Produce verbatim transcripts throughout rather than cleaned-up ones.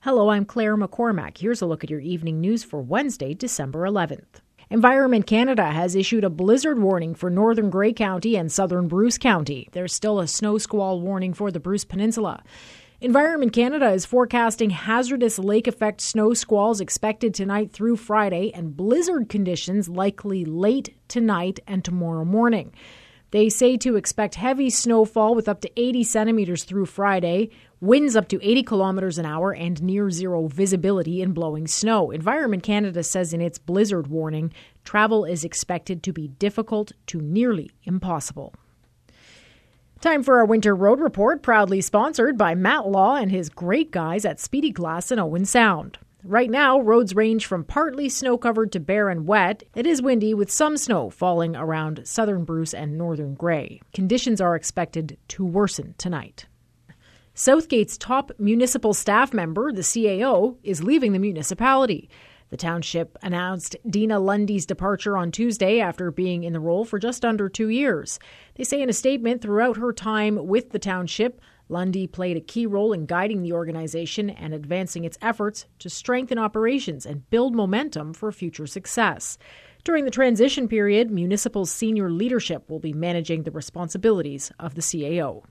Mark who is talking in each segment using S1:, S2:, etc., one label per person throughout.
S1: Hello, I'm Claire McCormack. Here's a look at your evening news for Wednesday, December eleventh. Environment Canada has issued a blizzard warning for northern Grey County and southern Bruce County. There's still a snow squall warning for the Bruce Peninsula. Environment Canada is forecasting hazardous lake effect snow squalls expected tonight through Friday and blizzard conditions likely late tonight and tomorrow morning. They say to expect heavy snowfall with up to eighty centimeters through Friday, winds up to eighty kilometers an hour, and near zero visibility in blowing snow. Environment Canada says in its blizzard warning, travel is expected to be difficult to nearly impossible. Time for our winter road report, proudly sponsored by Matt Law and his great guys at Speedy Glass in Owen Sound. Right now, roads range from partly snow-covered to bare and wet. It is windy with some snow falling around southern Bruce and northern Grey. Conditions are expected to worsen tonight. Southgate's top municipal staff member, the C A O, is leaving the municipality. The township announced Dina Lundy's departure on Tuesday after being in the role for just under two years. They say in a statement, throughout her time with the township, Lundy played a key role in guiding the organization and advancing its efforts to strengthen operations and build momentum for future success. During the transition period, municipal senior leadership will be managing the responsibilities of the C A O.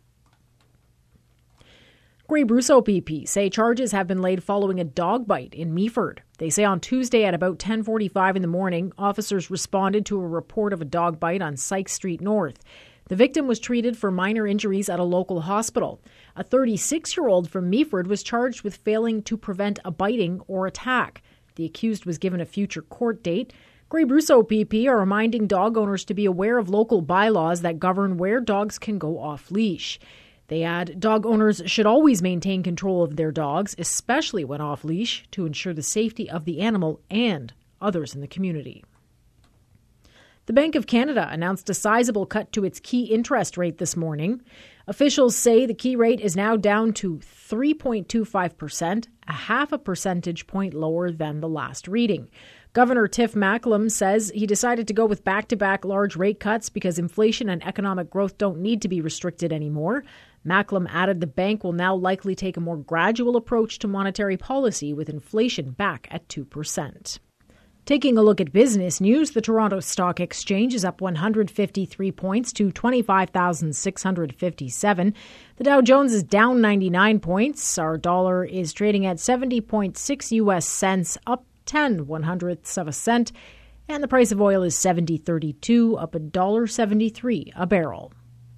S1: Grey Bruce O P P say charges have been laid following a dog bite in Meaford. They say on Tuesday at about ten forty-five in the morning, officers responded to a report of a dog bite on Sykes Street North. The victim was treated for minor injuries at a local hospital. A thirty-six-year-old from Meaford was charged with failing to prevent a biting or attack. The accused was given a future court date. Grey Bruce O P P are reminding dog owners to be aware of local bylaws that govern where dogs can go off-leash. They add, dog owners should always maintain control of their dogs, especially when off-leash, to ensure the safety of the animal and others in the community. The Bank of Canada announced a sizable cut to its key interest rate this morning. Officials say the key rate is now down to three point two five percent, a half a percentage point lower than the last reading. Governor Tiff Macklem says he decided to go with back-to-back large rate cuts because inflation and economic growth don't need to be restricted anymore. Macklem added the bank will now likely take a more gradual approach to monetary policy with inflation back at two percent. Taking a look at business news, the Toronto Stock Exchange is up one hundred fifty-three points to twenty-five thousand six hundred fifty-seven. The Dow Jones is down ninety-nine points. Our dollar is trading at seventy point six U S cents, up ten one hundredths of a cent. And the price of oil is seventy thirty-two, up one dollar seventy-three a barrel.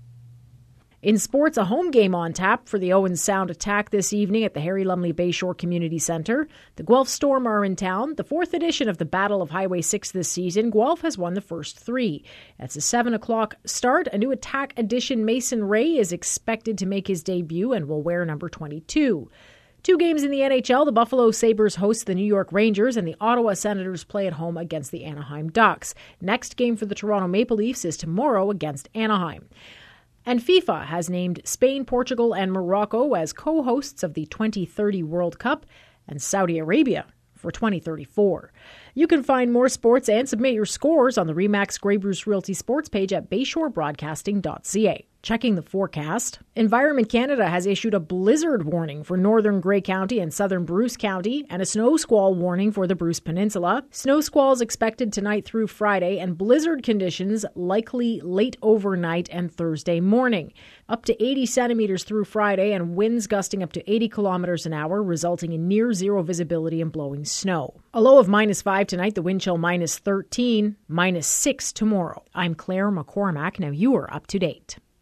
S1: In sports, a home game on tap for the Owen Sound Attack this evening at the Harry Lumley Bayshore Community Centre. The Guelph Storm are in town. The fourth edition of the Battle of Highway six this season, Guelph has won the first three. That's a seven o'clock start. A new Attack edition Mason Ray is expected to make his debut and will wear number twenty-two. Two games in the N H L, the Buffalo Sabres host the New York Rangers and the Ottawa Senators play at home against the Anaheim Ducks. Next game for the Toronto Maple Leafs is tomorrow against Anaheim. And FIFA has named Spain, Portugal, and Morocco as co-hosts of the twenty thirty World Cup and Saudi Arabia for twenty thirty-four. You can find more sports and submit your scores on the Remax Grey Bruce Realty sports page at bayshore broadcasting dot c a. Checking the forecast, Environment Canada has issued a blizzard warning for northern Grey County and southern Bruce County and a snow squall warning for the Bruce Peninsula. Snow squalls expected tonight through Friday and blizzard conditions likely late overnight and Thursday morning. Up to eighty centimeters through Friday and winds gusting up to eighty kilometers an hour, resulting in near zero visibility and blowing snow. A low of minus five tonight, the wind chill minus thirteen, minus six tomorrow. I'm Claire McCormack. Now you are up to date.